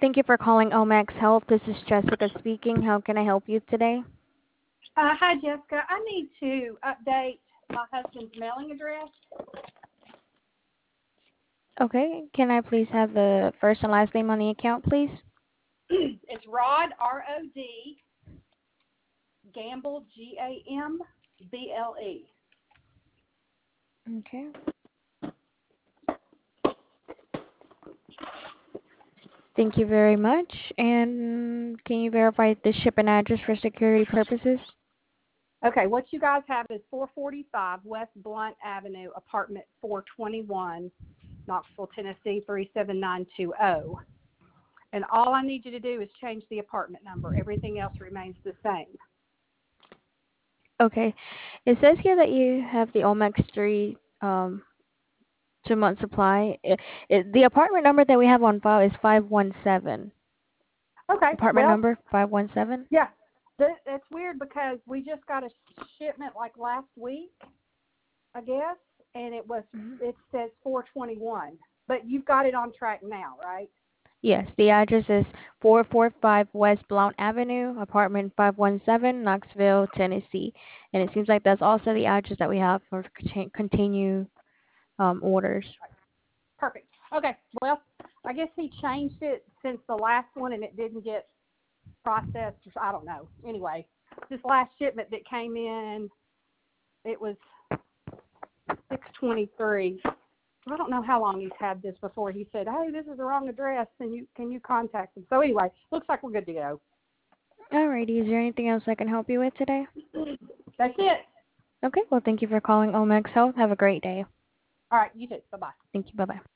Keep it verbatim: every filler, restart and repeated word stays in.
Thank you for calling Omax Health. This is Jessica speaking. How can I help you today? Uh, hi, Jessica. I need to update my husband's mailing address. Okay. Can I please have the first and last name on the account, please? It's Rod, R O D, Gamble, G A M B L E. Okay. Thank you very much. And can you verify the shipping address for security purposes? Okay, what you guys have is four forty-five West Blunt Avenue, apartment four twenty-one, Knoxville, Tennessee, three seven nine two zero. And all I need you to do is change the apartment number. Everything else remains the same. Okay. It says here that you have the Omax three um, two-month supply. It, it, the apartment number that we have on file is five one seven. Okay, Apartment well, number five one seven? yeah, that, that's weird because we just got a shipment like last week, I guess, and it was it says four twenty-one. But you've got it on track now, right? Yes, the address is four forty-five West Blount Avenue, apartment five one seven, Knoxville, Tennessee. And it seems like that's also the address that we have for conti- continue um, orders. Perfect. Okay. Well, I guess he changed it since the last one, and it didn't get processed. Or I don't know. Anyway, this last shipment that came in, it was six twenty-three. I don't know how long he's had this before. He said, "Hey, this is the wrong address. Can you can you contact him?" So anyway, looks like we're good to go. Alrighty, is there anything else I can help you with today? That's it. Okay, well, thank you for calling Omax Health. Have a great day. All right. You too. Bye bye. Thank you. Bye-bye.